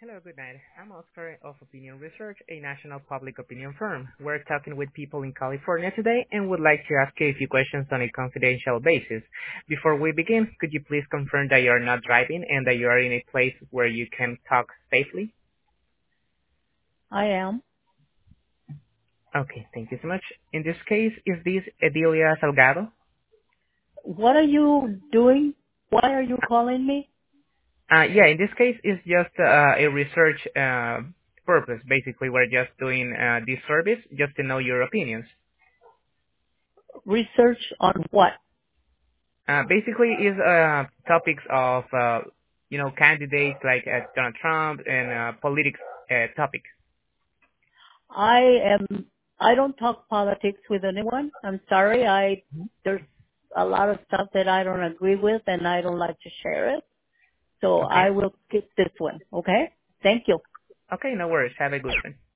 Hello, good night. I'm Oscar of Opinion Research, a national public opinion firm. We're talking with people in California today and would like to ask you a few questions on a confidential basis. Before we begin, could you please confirm that you are not driving and that you are in a place where you can talk safely? I am. Okay, thank you so much. In this case, is this Edilia Salgado? What are you doing? Why are you calling me? Yeah, in this case, it's just a research purpose. Basically, we're just doing this service just to know your opinions. Research on what? Basically, is topics of candidates like Donald Trump and politics topics. I am. I don't talk politics with anyone. I'm sorry. There's a lot of stuff that I don't agree with, and I don't like to share it. So Okay. I will skip this one. Okay. Thank you. Okay, no worries. Have a good one.